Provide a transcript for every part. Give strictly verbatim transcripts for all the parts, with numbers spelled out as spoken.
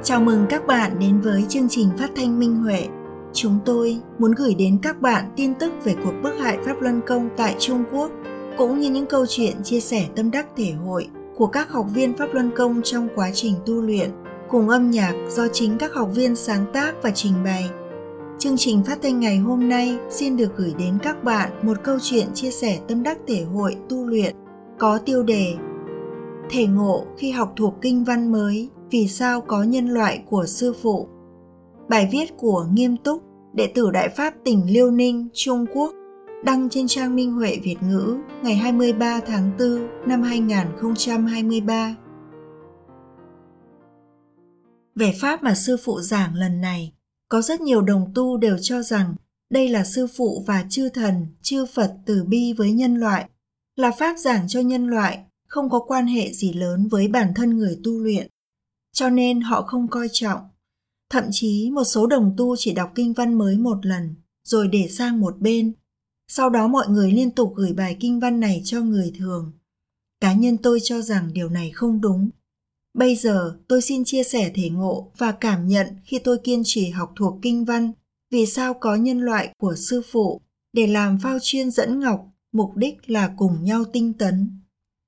Chào mừng các bạn đến với chương trình phát thanh Minh Huệ. Chúng tôi muốn gửi đến các bạn tin tức về cuộc bức hại Pháp Luân Công tại Trung Quốc, cũng như những câu chuyện chia sẻ tâm đắc thể hội của các học viên Pháp Luân Công trong quá trình tu luyện, cùng âm nhạc do chính các học viên sáng tác và trình bày. Chương trình phát thanh ngày hôm nay xin được gửi đến các bạn một câu chuyện chia sẻ tâm đắc thể hội tu luyện có tiêu đề Thể ngộ khi học thuộc kinh văn mới, vì sao có nhân loại của sư phụ. Bài viết của Nghiêm Túc, đệ tử Đại Pháp tỉnh Liêu Ninh, Trung Quốc, đăng trên trang Minh Huệ Việt ngữ ngày hai mươi ba tháng tư năm hai nghìn không trăm hai mươi ba. Về pháp mà sư phụ giảng lần này, có rất nhiều đồng tu đều cho rằng đây là sư phụ và chư thần, chư Phật từ bi với nhân loại, là pháp giảng cho nhân loại, không có quan hệ gì lớn với bản thân người tu luyện, cho nên họ không coi trọng. Thậm chí một số đồng tu chỉ đọc kinh văn mới một lần, rồi để sang một bên. Sau đó mọi người liên tục gửi bài kinh văn này cho người thường. Cá nhân tôi cho rằng điều này không đúng. Bây giờ tôi xin chia sẻ thể ngộ và cảm nhận khi tôi kiên trì học thuộc kinh văn, vì sao có nhân loại của sư phụ, để làm phao chuyên dẫn ngọc, mục đích là cùng nhau tinh tấn.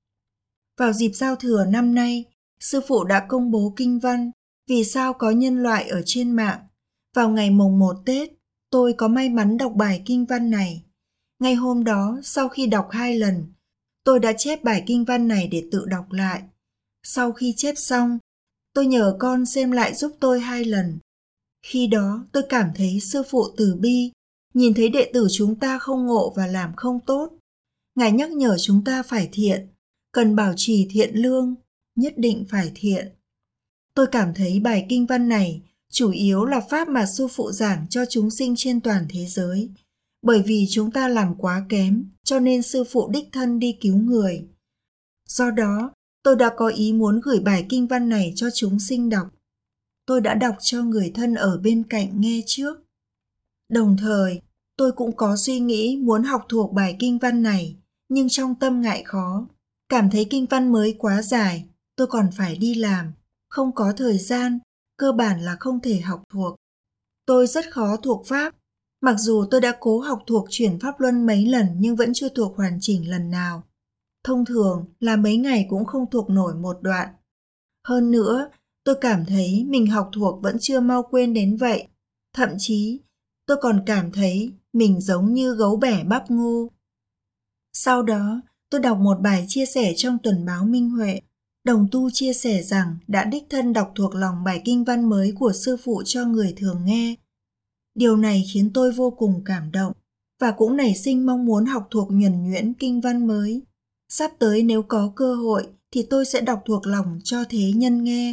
Vào dịp giao thừa năm nay, sư phụ đã công bố kinh văn vì sao có nhân loại ở trên mạng. Vào ngày mồng một Tết, tôi có may mắn đọc bài kinh văn này. Ngay hôm đó, sau khi đọc hai lần, tôi đã chép bài kinh văn này để tự đọc lại. Sau khi chép xong, tôi nhờ con xem lại giúp tôi hai lần. Khi đó, tôi cảm thấy sư phụ từ bi, nhìn thấy đệ tử chúng ta không ngộ và làm không tốt. Ngài nhắc nhở chúng ta phải thiện, cần bảo trì thiện lương, nhất định phải thiện. Tôi cảm thấy bài kinh văn này chủ yếu là pháp mà sư phụ giảng cho chúng sinh trên toàn thế giới. Bởi vì chúng ta làm quá kém, cho nên sư phụ đích thân đi cứu người. Do đó, tôi đã có ý muốn gửi bài kinh văn này cho chúng sinh đọc. Tôi đã đọc cho người thân ở bên cạnh nghe trước. Đồng thời, tôi cũng có suy nghĩ muốn học thuộc bài kinh văn này, nhưng trong tâm ngại khó. Cảm thấy kinh văn mới quá dài, tôi còn phải đi làm, không có thời gian, cơ bản là không thể học thuộc. Tôi rất khó thuộc pháp, mặc dù tôi đã cố học thuộc chuyển pháp luân mấy lần nhưng vẫn chưa thuộc hoàn chỉnh lần nào. Thông thường là mấy ngày cũng không thuộc nổi một đoạn. Hơn nữa, tôi cảm thấy mình học thuộc vẫn chưa mau quên đến vậy. Thậm chí, tôi còn cảm thấy mình giống như gấu bẻ bắp ngô. Sau đó, tôi đọc một bài chia sẻ trong tuần báo Minh Huệ. Đồng tu chia sẻ rằng đã đích thân đọc thuộc lòng bài kinh văn mới của sư phụ cho người thường nghe. Điều này khiến tôi vô cùng cảm động và cũng nảy sinh mong muốn học thuộc nhuần nhuyễn kinh văn mới. Sắp tới nếu có cơ hội thì tôi sẽ đọc thuộc lòng cho thế nhân nghe.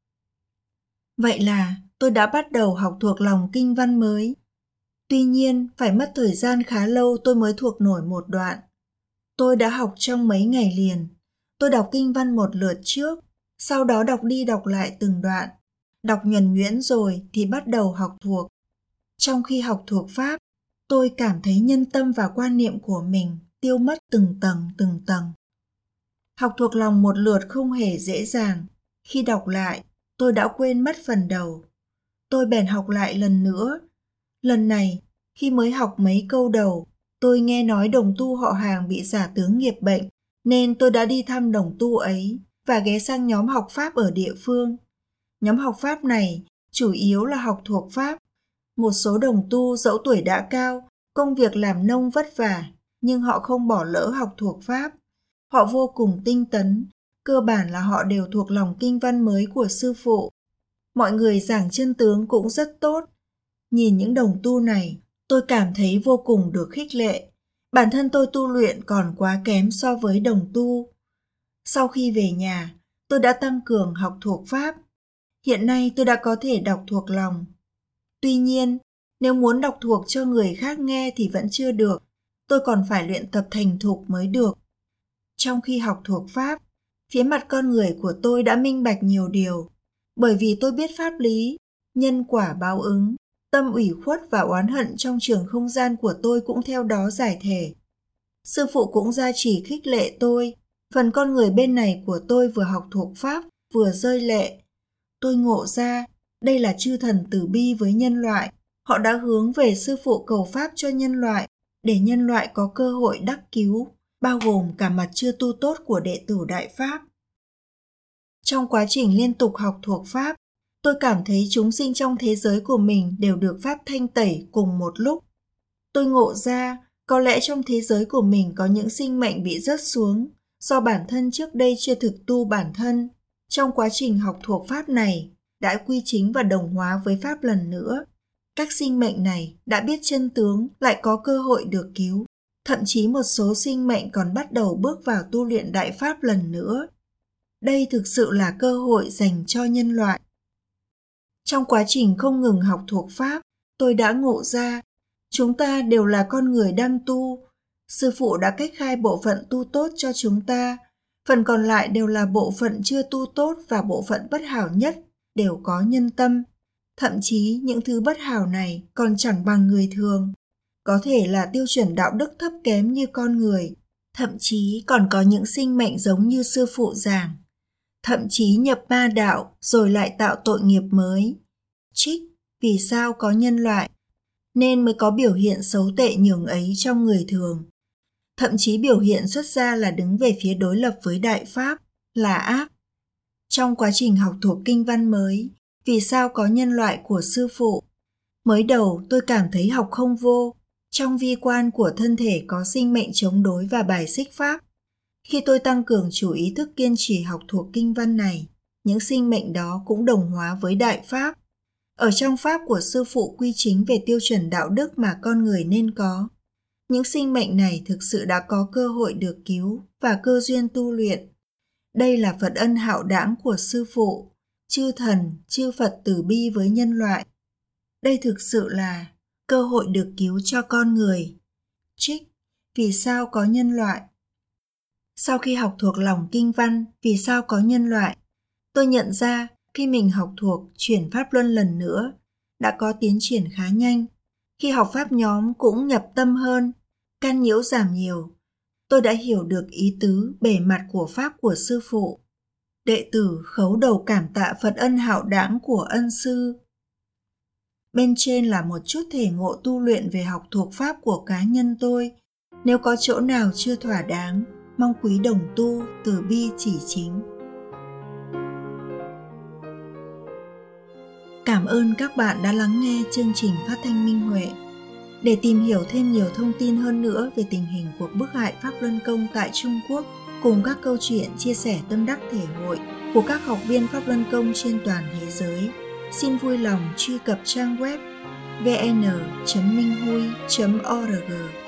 Vậy là tôi đã bắt đầu học thuộc lòng kinh văn mới. Tuy nhiên, phải mất thời gian khá lâu tôi mới thuộc nổi một đoạn. Tôi đã học trong mấy ngày liền. Tôi đọc kinh văn một lượt trước, sau đó đọc đi đọc lại từng đoạn. Đọc nhuần nhuyễn rồi thì bắt đầu học thuộc. Trong khi học thuộc pháp, tôi cảm thấy nhân tâm và quan niệm của mình tiêu mất từng tầng từng tầng. Học thuộc lòng một lượt không hề dễ dàng. Khi đọc lại, tôi đã quên mất phần đầu. Tôi bèn học lại lần nữa. Lần này, khi mới học mấy câu đầu, tôi nghe nói đồng tu họ hàng bị giả tướng nghiệp bệnh, nên tôi đã đi thăm đồng tu ấy và ghé sang nhóm học pháp ở địa phương. Nhóm học pháp này chủ yếu là học thuộc pháp. Một số đồng tu dẫu tuổi đã cao, công việc làm nông vất vả, nhưng họ không bỏ lỡ học thuộc pháp. Họ vô cùng tinh tấn, cơ bản là họ đều thuộc lòng kinh văn mới của sư phụ. Mọi người giảng chân tướng cũng rất tốt. Nhìn những đồng tu này, tôi cảm thấy vô cùng được khích lệ. Bản thân tôi tu luyện còn quá kém so với đồng tu. Sau khi về nhà, tôi đã tăng cường học thuộc pháp. Hiện nay tôi đã có thể đọc thuộc lòng. Tuy nhiên, nếu muốn đọc thuộc cho người khác nghe thì vẫn chưa được. Tôi còn phải luyện tập thành thục mới được. Trong khi học thuộc pháp, phía mặt con người của tôi đã minh bạch nhiều điều. Bởi vì tôi biết pháp lý, nhân quả báo ứng, tâm ủy khuất và oán hận trong trường không gian của tôi cũng theo đó giải thể. Sư phụ cũng gia trì khích lệ tôi. Phần con người bên này của tôi vừa học thuộc pháp, vừa rơi lệ. Tôi ngộ ra, Đây là chư thần từ bi với nhân loại. Họ đã hướng về sư phụ cầu pháp cho nhân loại, để nhân loại có cơ hội đắc cứu, bao gồm cả mặt chưa tu tốt của đệ tử Đại Pháp. Trong quá trình liên tục học thuộc Pháp, tôi cảm thấy chúng sinh trong thế giới của mình đều được Pháp thanh tẩy cùng một lúc. Tôi ngộ ra, có lẽ trong thế giới của mình có những sinh mệnh bị rớt xuống, do bản thân trước đây chưa thực tu bản thân. Trong quá trình học thuộc Pháp này, đã quy chính và đồng hóa với Pháp lần nữa. Các sinh mệnh này đã biết chân tướng, lại có cơ hội được cứu. Thậm chí một số sinh mệnh còn bắt đầu bước vào tu luyện Đại Pháp lần nữa. Đây thực sự là cơ hội dành cho nhân loại. Trong quá trình không ngừng học thuộc Pháp, tôi đã ngộ ra, chúng ta đều là con người đang tu. Sư phụ đã cách khai bộ phận tu tốt cho chúng ta. Phần còn lại đều là bộ phận chưa tu tốt và bộ phận bất hảo nhất, đều có nhân tâm. Thậm chí những thứ bất hảo này còn chẳng bằng người thường. Có thể là tiêu chuẩn đạo đức thấp kém như con người. Thậm chí còn có những sinh mệnh giống như sư phụ giảng. Thậm chí nhập ma đạo rồi lại tạo tội nghiệp mới. Trích, vì sao có nhân loại? Nên mới có biểu hiện xấu tệ nhường ấy trong người thường. Thậm chí biểu hiện xuất ra là đứng về phía đối lập với Đại Pháp, là ác. Trong quá trình học thuộc kinh văn mới, vì sao có nhân loại của sư phụ? Mới đầu tôi cảm thấy học không vô, trong vi quan của thân thể có sinh mệnh chống đối và bài xích Pháp. Khi tôi tăng cường chủ ý thức kiên trì học thuộc kinh văn này, những sinh mệnh đó cũng đồng hóa với Đại Pháp. Ở trong Pháp của sư phụ quy chính về tiêu chuẩn đạo đức mà con người nên có, những sinh mệnh này thực sự đã có cơ hội được cứu và cơ duyên tu luyện. Đây là Phật ân hạo đãng của sư phụ, chư thần, chư Phật từ bi với nhân loại. Đây thực sự là cơ hội được cứu cho con người. Trích, vì sao có nhân loại? Sau khi học thuộc lòng kinh văn, vì sao có nhân loại? Tôi nhận ra khi mình học thuộc chuyển Pháp Luân lần nữa, đã có tiến triển khá nhanh. Khi học Pháp nhóm cũng nhập tâm hơn, can nhiễu giảm nhiều. Tôi đã hiểu được ý tứ bề mặt của Pháp của sư phụ. Đệ tử khấu đầu cảm tạ Phật ân hạo đãng của ân sư. Bên trên là một chút thể ngộ tu luyện về học thuộc Pháp của cá nhân tôi. Nếu có chỗ nào chưa thỏa đáng, mong quý đồng tu từ bi chỉ chính. Cảm ơn các bạn đã lắng nghe chương trình phát thanh Minh Huệ. Để tìm hiểu thêm nhiều thông tin hơn nữa về tình hình cuộc bức hại Pháp Luân Công tại Trung Quốc, cùng các câu chuyện chia sẻ tâm đắc thể hội của các học viên Pháp Luân Công trên toàn thế giới, xin vui lòng truy cập trang web vê en chấm minh hui chấm o rờ giê.